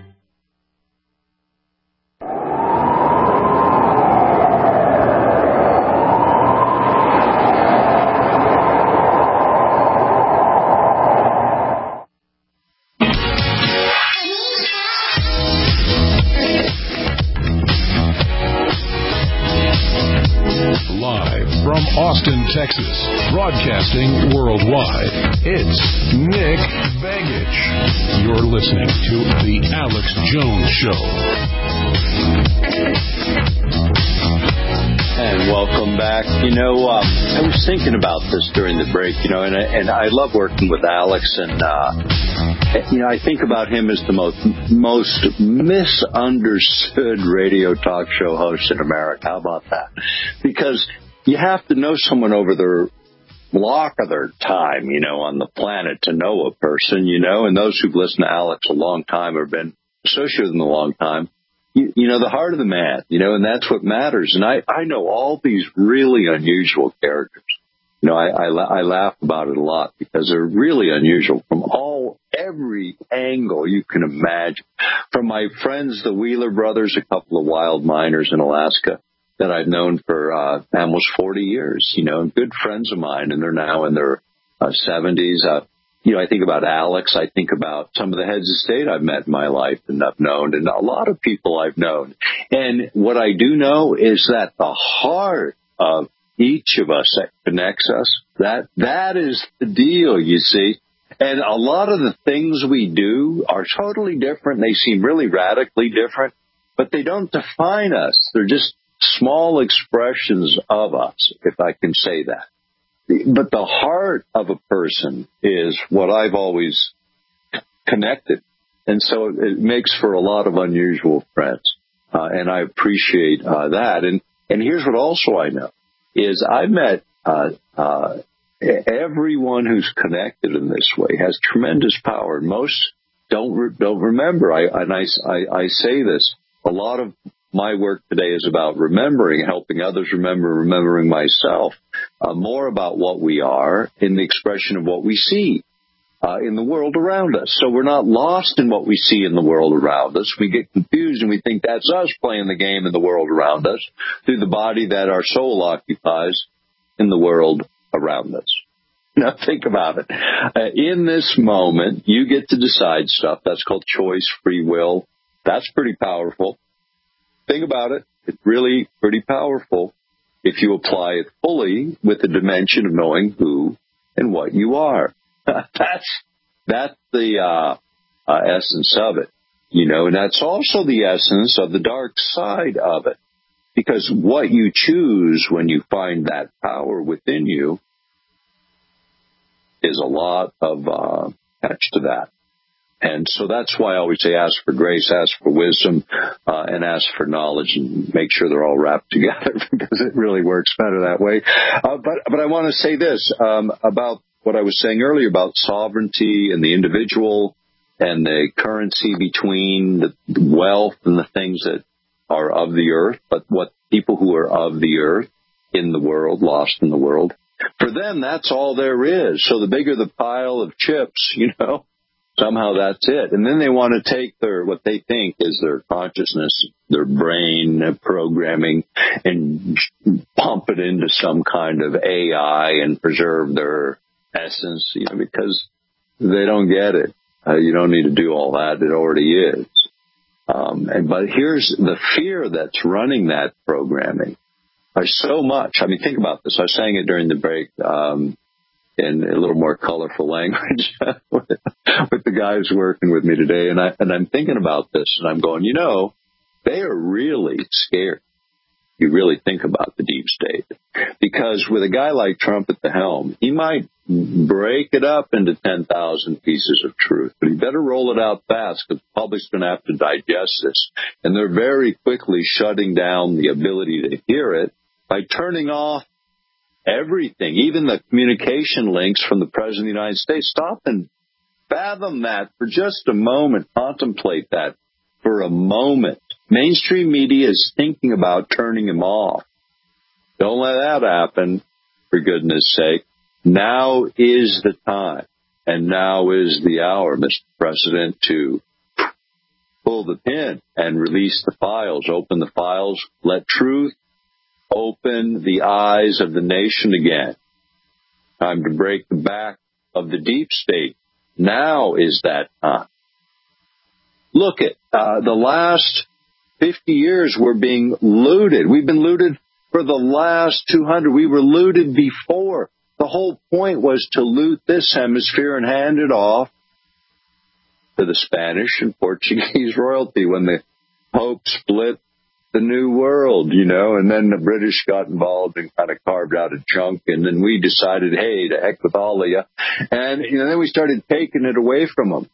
Austin, Texas, broadcasting worldwide. It's Nick Begich. You're listening to The Alex Jones Show. And welcome back. I was thinking about this during the break, and I love working with Alex, and I think about him as the most misunderstood radio talk show host in America. How about that? Because you have to know someone over their block of their time, on the planet to know a person, and those who've listened to Alex a long time or been associated with him a long time, the heart of the man, and that's what matters. And I know all these really unusual characters. I laugh about it a lot because they're really unusual from every angle you can imagine. From my friends, the Wheeler brothers, a couple of wild miners in Alaska that I've known for almost 40 years, and good friends of mine, and they're now in their 70s. I think about Alex. I think about some of the heads of state I've met in my life and I've known, and a lot of people I've known. And what I do know is that the heart of each of us that connects us, that is the deal, you see. And a lot of the things we do are totally different. They seem really radically different, but they don't define us. They're just small expressions of us, if I can say that. But the heart of a person is what I've always connected And so it makes for a lot of unusual friends. And I appreciate that. And here's what also I know is I met everyone who's connected in this way has tremendous power. Most don't remember. I say this. A lot of my work today is about remembering, helping others remember, remembering myself, more about what we are in the expression of what we see in the world around us. So we're not lost in what we see in the world around us. We get confused and we think that's us playing the game in the world around us through the body that our soul occupies in the world around us. Now think about it. In this moment, you get to decide stuff. That's called choice, free will. That's pretty powerful. Think about it. It's really pretty powerful if you apply it fully with the dimension of knowing who and what you are. That's the essence of it, and that's also the essence of the dark side of it. Because what you choose when you find that power within you is a lot of attached to that. And so that's why I always say ask for grace, ask for wisdom, and ask for knowledge, and make sure they're all wrapped together because it really works better that way. But I want to say this about what I was saying earlier about sovereignty and the individual and the currency between the wealth and the things that are of the earth, but what people who are of the earth in the world, lost in the world, for them, that's all there is. So the bigger the pile of chips, somehow that's it. And then they want to take what they think is their consciousness, their brain programming, and pump it into some kind of AI and preserve their essence, because they don't get it. You don't need to do all that. It already is. But here's the fear that's running that programming. There's so much. I mean, think about this. I was saying it during the break in a little more colorful language with the guys working with me today, and I'm thinking about this, and I'm going, they are really scared. You really think about the deep state, because with a guy like Trump at the helm, he might break it up into 10,000 pieces of truth, but he better roll it out fast because the public's going to have to digest this. And they're very quickly shutting down the ability to hear it by turning off everything, even the communication links from the President of the United States. Stop and fathom that for just a moment. Contemplate that for a moment. Mainstream media is thinking about turning him off. Don't let that happen, for goodness sake. Now is the time, and now is the hour, Mr. President, to pull the pin and release the files, open the files, let truth open the eyes of the nation again. Time to break the back of the deep state. Now is that time. Look at the last 50 years we're being looted. We've been looted for the last 200. We were looted before. The whole point was to loot this hemisphere and hand it off to the Spanish and Portuguese royalty when the Pope split the New World, and then the British got involved and kind of carved out a chunk, and then we decided, hey, to heck with all of you. And then we started taking it away from them.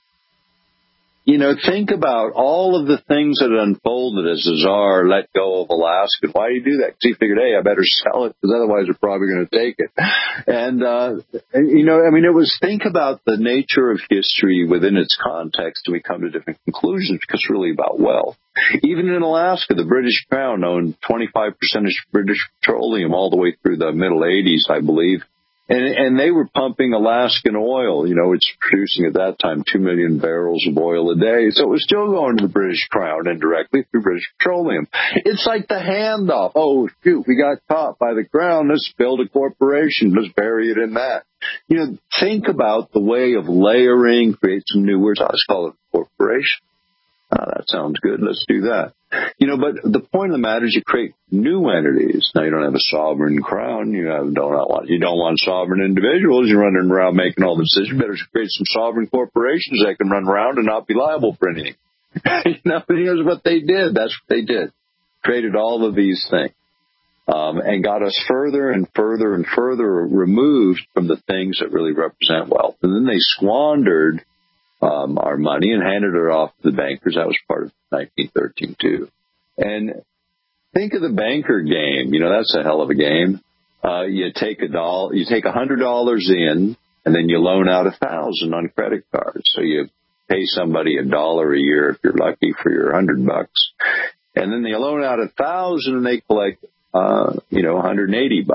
Think about all of the things that unfolded as the Tsar let go of Alaska. Why do you do that? Because he figured, hey, I better sell it because otherwise they're probably going to take it. And it was think about the nature of history within its context, and we come to different conclusions because it's really about wealth. Even in Alaska, the British Crown owned 25% of British Petroleum all the way through the middle 80s, I believe. And they were pumping Alaskan oil. It's producing at that time 2 million barrels of oil a day. So it was still going to the British Crown indirectly through British Petroleum. It's like the handoff. Oh, shoot, we got caught by the Crown. Let's build a corporation. Let's bury it in that. Think about the way of layering, create some new words. I'll just call it a corporation. That sounds good. Let's do that. But the point of the matter is you create new entities. Now, you don't have a sovereign crown. You don't want sovereign individuals. You're running around making all the decisions. You better create some sovereign corporations that can run around and not be liable for anything. Here's what they did. That's what they did. Created all of these things. And got us further and further and further removed from the things that really represent wealth. And then they squandered our money and handed it off to the bankers. That was part of 1913 too. And think of the banker game. That's a hell of a game. You take $100 in, and then you loan out $1,000 on credit cards. So you pay somebody $1 a year if you're lucky for your $100, and then you loan out $1,000 and they collect $180.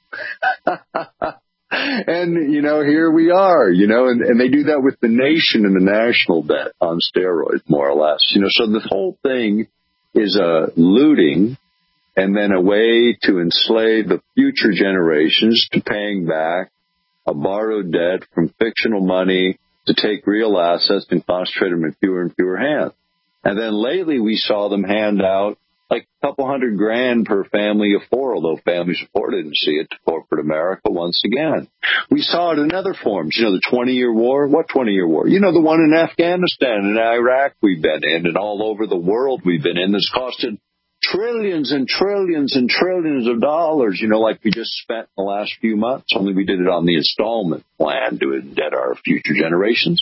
And here we are, and they do that with the nation and the national debt on steroids, more or less. So the whole thing is looting, and then a way to enslave the future generations to paying back a borrowed debt from fictional money to take real assets and concentrate them in fewer and fewer hands. And then lately we saw them hand out like a couple $100,000 per family of four, although family support didn't see it, to corporate America once again. We saw it in other forms. The 20-year war. What 20-year war? The one in Afghanistan and Iraq we've been in, and all over the world we've been in, that's costed trillions and trillions and trillions of dollars, like we just spent in the last few months, only we did it on the installment plan to indebted our future generations.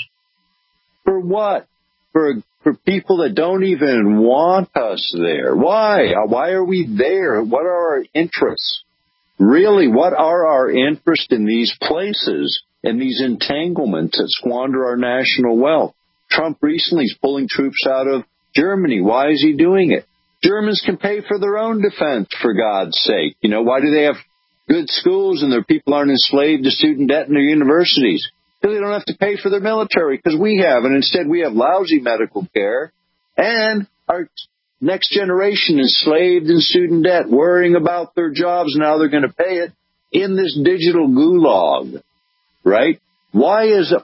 For what? For people that don't even want us there. Why? Why are we there? What are our interests? Really, what are our interests in these places, in these entanglements that squander our national wealth? Trump recently is pulling troops out of Germany. Why is he doing it? Germans can pay for their own defense, for God's sake. Why do they have good schools and their people aren't enslaved to student debt in their universities? Because they don't have to pay for their military, because we have. And instead we have lousy medical care, and our next generation is enslaved in student debt, worrying about their jobs and how they're going to pay it in this digital gulag, right? Why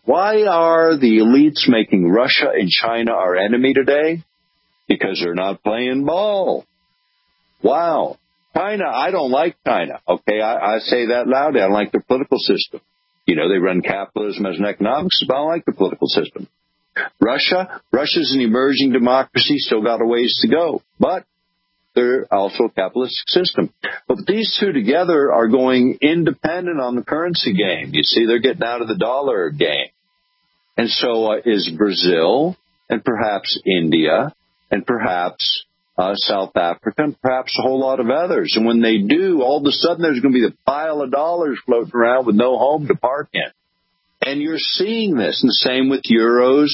are the elites making Russia and China our enemy today? Because they're not playing ball. Wow. China, I don't like China. Okay, I say that loudly. I don't like their political system. They run capitalism as an economics, but I don't like the political system. Russia's an emerging democracy, still got a ways to go, but they're also a capitalistic system. But these two together are going independent on the currency game. You see, they're getting out of the dollar game. And so is Brazil, and perhaps India, and perhaps South Africa, and perhaps a whole lot of others. And when they do, all of a sudden there's going to be the pile of dollars floating around with no home to park in. And you're seeing this, and the same with euros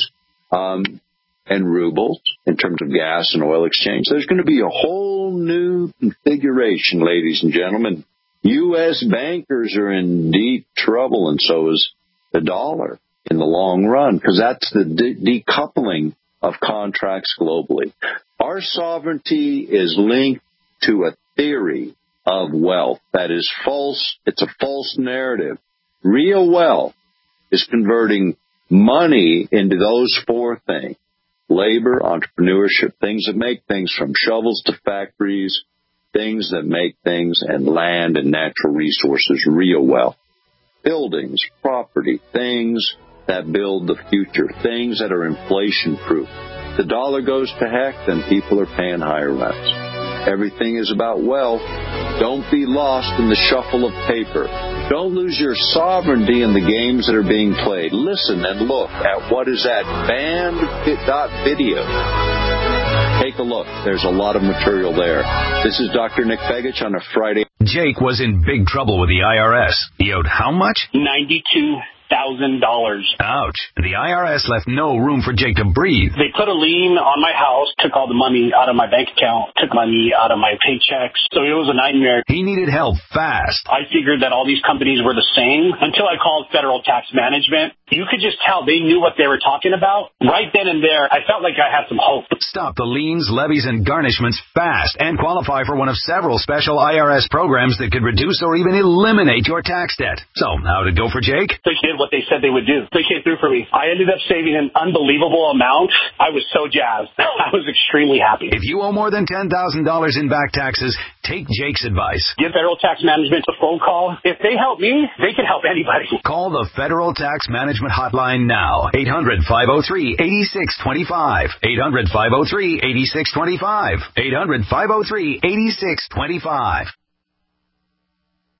and rubles in terms of gas and oil exchange. There's going to be a whole new configuration, ladies and gentlemen. U.S. bankers are in deep trouble, and so is the dollar in the long run, because that's the decoupling of contracts globally. Our sovereignty is linked to a theory of wealth that is false. It's a false narrative. Real wealth is converting money into those four things: labor, entrepreneurship, things that make things, from shovels to factories, things that make things, and land and natural resources, real wealth. Buildings, property, things that build the future, things that are inflation-proof. The dollar goes to heck, then people are paying higher rents. Everything is about wealth. Don't be lost in the shuffle of paper. Don't lose your sovereignty in the games that are being played. Listen and look at what is at band.video. Take a look. There's a lot of material there. This is Dr. Nick Begich on a Friday. Jake was in big trouble with the IRS. He owed how much? $92,000. Ouch. The IRS left no room for Jake to breathe. They put a lien on my house, took all the money out of my bank account, took money out of my paychecks. So it was a nightmare. He needed help fast. I figured that all these companies were the same until I called Federal Tax Management. You could just tell they knew what they were talking about. Right then and there, I felt like I had some hope. Stop the liens, levies, and garnishments fast and qualify for one of several special IRS programs that could reduce or even eliminate your tax debt. So, how'd it go for Jake? They did what they said they would do. They came through for me. I ended up saving an unbelievable amount. I was so jazzed. I was extremely happy. If you owe more than $10,000 in back taxes, take Jake's advice. Give Federal Tax Management a phone call. If they help me, they can help anybody. Call the Federal Tax Management Hotline now. 800-503-8625. 800-503-8625. 800-503-8625.